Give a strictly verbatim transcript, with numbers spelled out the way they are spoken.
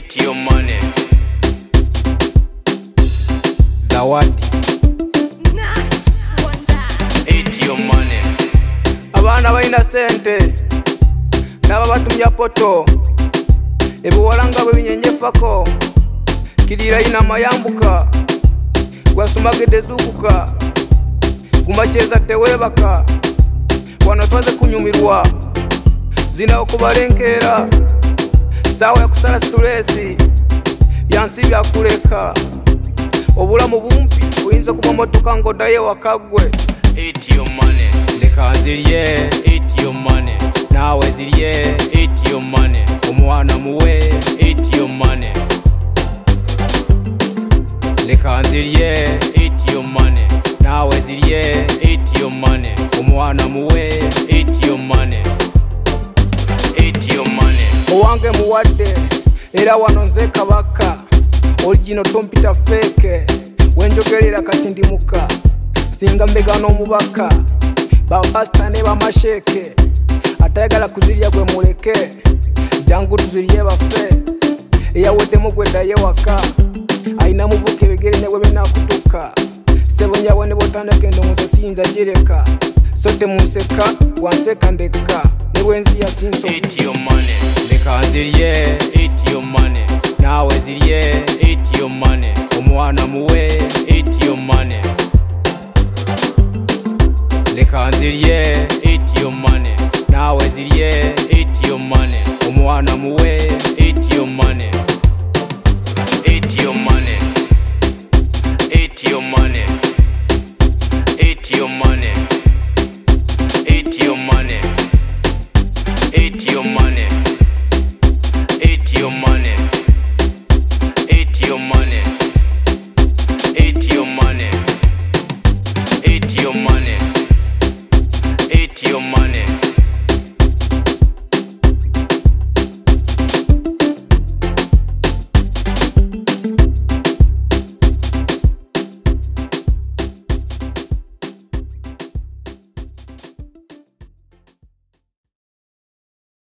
Eat your money. Zawadi. Eat your money. Abana balina sente naba batumya poto ebiwalanga bwe binyenyefako kirira ina mayambuka gwasumagede zukuka gumacheza tewebaka wano twaze kunyumirwa zina okubalenkera sawa ya kusala stresi byansi byakuleka obulamu bumpi uyinza kuba motoka ngodaye wakagwe. Eat your money. Leka nzirye, Eat your money. nawe zirye, Eat your money. omwana muwe. Eat your money. Leka nzirye, Eat your money. nawe zirye, Eat your money. omwana muwe. Eat your money. Eat your money. Owange muwadde era wano nze kabaka original tompita fake wenjogerera kati ndi muka singa mbegano omubaka bapasta ne bamasheke atayagala kuzirya gwe muleke jangu tuzirye bafe eyaweddemu gweddaye waka ayina mubuke bigere newe benakutuka sebonyawo ne botandika endowooza siyinza gireka so temunseka wanseka ndeka ne bwenzi yasinso. Eat your money. Leka nzirye, Eat your money. nawe zirye, Eat your money. omwana muwe. Eat your money. Leka nzirye, Eat your money. nawe zirye, Eat your money. omwana muwe. Eat your money.